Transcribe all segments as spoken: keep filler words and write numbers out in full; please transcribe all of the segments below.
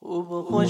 خوب و خوش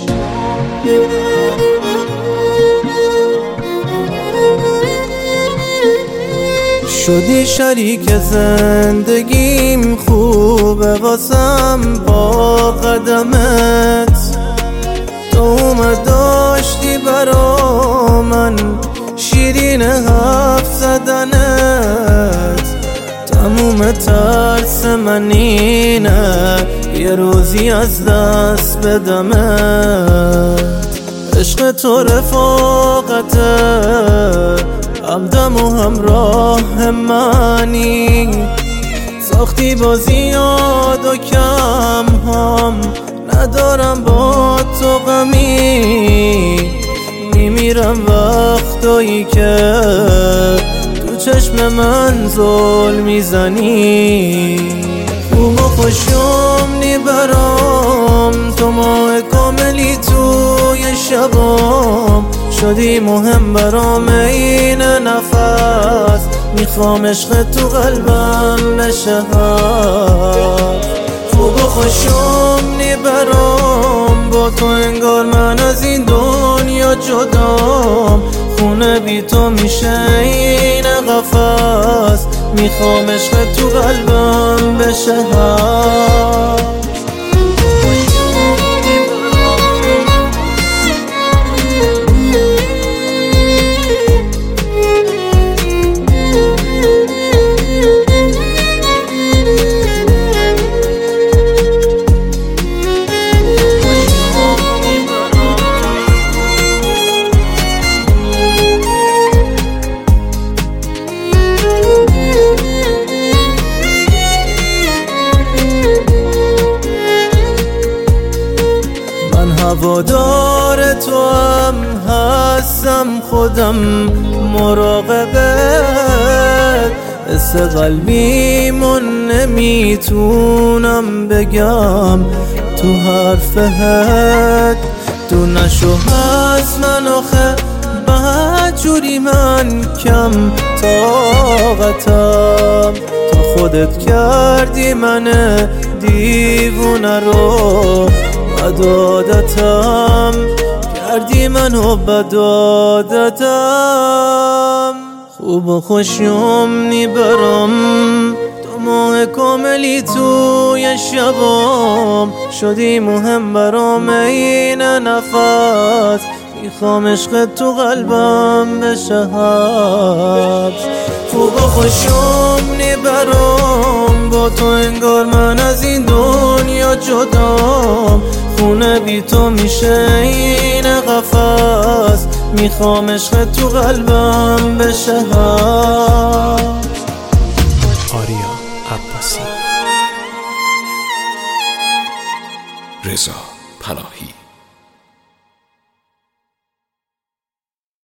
شدی شریک زندگیم، خوبه واسم با قدمت. تو اومد داشتی برا من شیرین حرف زدنت. تموم ترس من اینه یه روزی از دست بدمت. عشق تو رفاقته، همدم و همراه منی. ساختی با زیاد و کم هم ندارم با تو غمی. میمیرم وقتایی که تو چشم من زل میزنی. خوب و خوشم برام تو ماه کاملی توی شبام. شدی مهم برام این نفس، میخوام عشق تو قلبم بشه. خوب و خوشم برام با تو انگار من از این دنیا جدام. خونه بی تو میشه این قفس، میخوام عشق تو قلبم بشه. هوادار تو هم هستم، خودم مراقبت. حس قلبیمون نمیتونم بگم تو حرفت. تو نشو هست من آخه بدجوری من کم طاقتم. تا خودت کردی من دیوونه رو بدادتم، کردی منو بدادتم. خوب و خوشم برام تو ماه کاملی توی شبام. شدی مهم برام این نفس، میخوام عشق تو قلبم بشه. خوب و خوشم برام با تو انگار من از این دنیا جدام. خونه بی تو میشه این قفس، میخوام عشق تو قلبم بشه. آریا عباسی، رضا پناهی.